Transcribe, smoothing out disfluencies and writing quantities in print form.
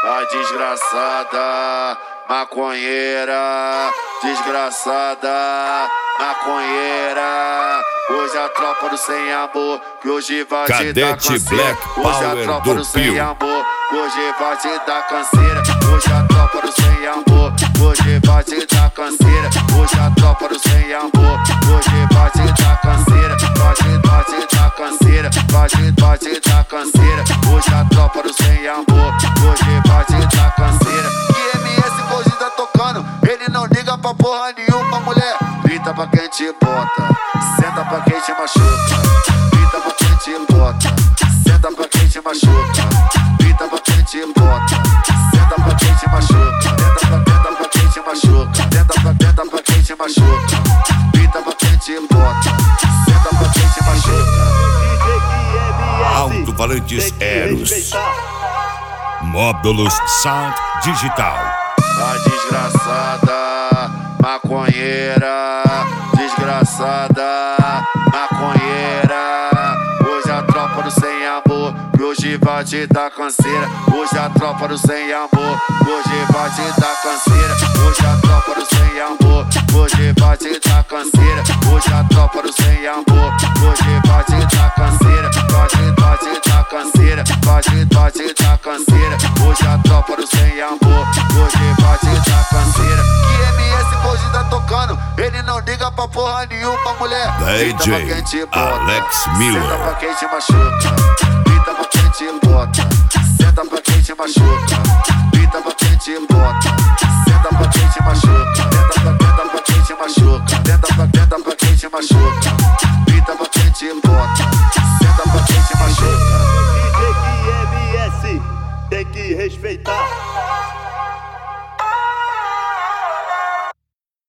A desgraçada, maconheira, desgraçada, maconheira. Hoje a tropa do sem amor, que hoje vai te dar canseira. Hoje a tropa do sem amor, que hoje vai te dar canseira. Hoje a tropa do sem amor, que hoje vai te dar canseira. Hoje a tropa do sem amor, que hoje vai te dar canseira. Vai te dar canseira, vai te dar canseira. Hoje a tropa do sem amor, que hoje vai te dar canseira. Que MS hoje tá tocando, ele não liga pra porra nenhuma, mulher. Grita pra quem te bota, senta pra quem te machuca. Grita pra quem te bota, senta pra quem te machuca. Grita pra quem te bota, senta pra quem te machuca. Tenta pra quem te machuca. Tenta pra quem te machuca. Grita pra quem te bota, senta pra quem te machuca. Alto-falantes Eros, módulos Sound Digital. A desgraçada, maconheira, desgraçada, maconheira. Hoje a tropa do sem amor, que hoje vai te dar canseira. Hoje a tropa do sem amor, que hoje vai te dar canseira. Hoje a tropa do sem amor, que hoje vai te dar canseira. Hoje a tropa do sem amor, que hoje vai te dar canseira. Vai te dar canseira, vai te dar canseira. Hoje a tropa do sem amor, que hoje vai te dar canseira. Que MS hoje tá tocando, ele não liga pra porra nenhuma, mulher. DJ Alex Miller. Senta pra quem te machuca, grita pra quem te bota. Senta pra quem te machuca, grita pra quem te bota. Senta pra quem te machuca, tenta pra quem te machuca. Tenta pra quem te machuca.